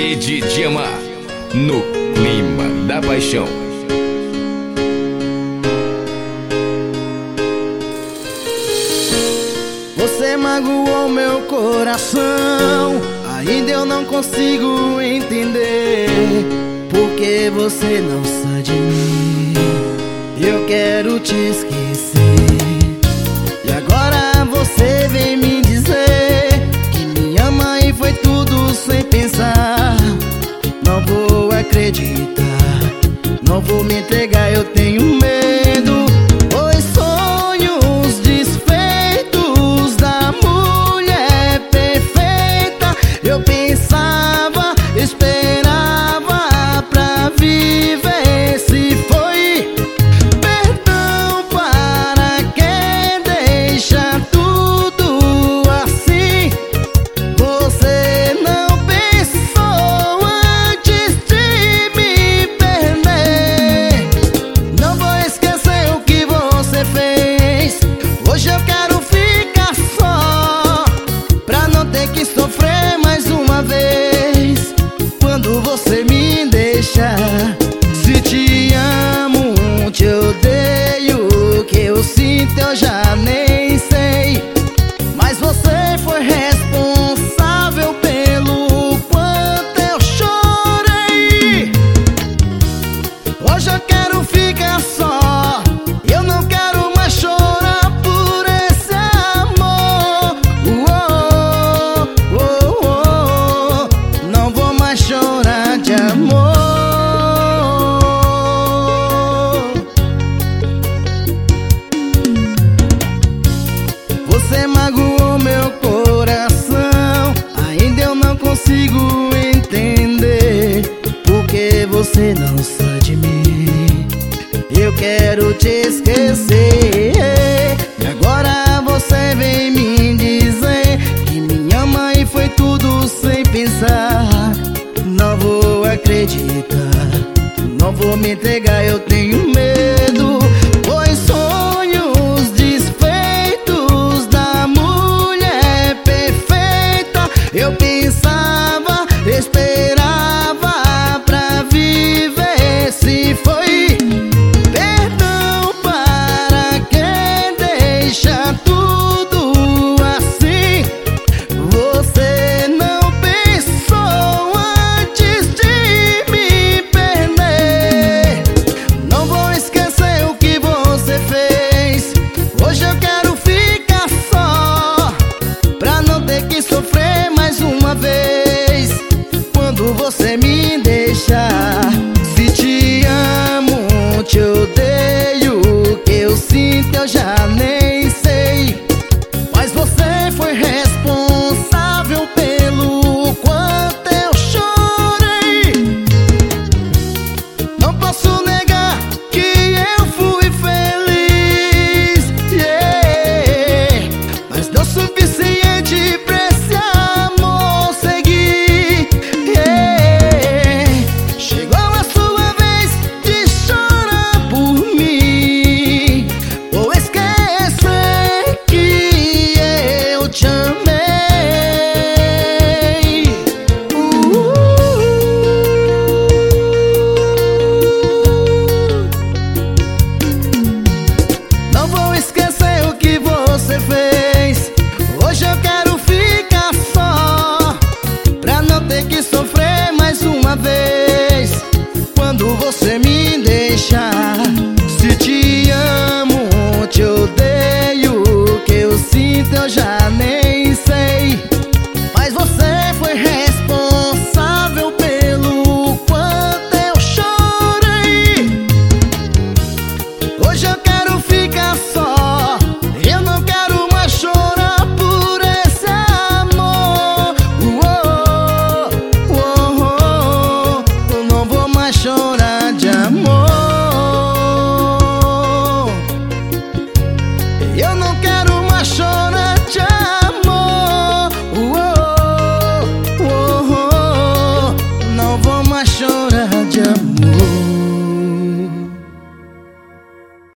Rede de Amar, no clima da paixão. Você magoou meu coração, ainda eu não consigo entender porque você não sai de mim. Eu quero te esquecer e agora você vem me dizer que me ama e foi tudo sem pensar. Não vou acreditar, não vou me entregar, eu tenho medo. Os sonhos desfeitos da mulher perfeita, eu pensava, esperava pra viver. Se foi perdão para quem deixa tudo assim, você não pensou antes de me perder. Não vou esquecer o que você fez. Hoje eu quero ficar só, pra não ter que sofrer mais uma vez quando você me deixa. Se te amo, te odeio, o que eu sinto eu já nem sei, mas você foi responsável pelo quanto eu chorei. Hoje eu quero ficar só, eu não quero mais chorar por esse amor. Não vou mais chorar de amor. Você magoou meu coração, ainda eu não consigo entender porque você não sai de mim. Eu quero te esquecer e agora você vem me dizer que me ama e foi tudo sem pensar. Não vou acreditar, não vou me entregar, eu tenho medo. Os sonhos desfeitos da mulher perfeita, eu pensava, esperava pra viver. Se foi perdão para quem deixa tudo assim, você não pensou antes de me perder. Não vou esquecer o que você fez. Hoje eu quero ficar só, pra não ter que sofrer mais uma vez quando você me deixa. Se te amo, te odeio, o que eu sinto eu já nem sei, mas você foi responsável pelo quanto eu chorei. Não posso negar que eu fui feliz, mas não suficiente